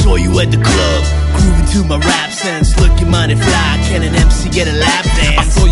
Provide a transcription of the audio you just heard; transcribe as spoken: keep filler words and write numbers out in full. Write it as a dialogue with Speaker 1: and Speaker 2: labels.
Speaker 1: saw you at the club, grooving to my rap sense. Looking mighty fly, can an M C get a lap dance?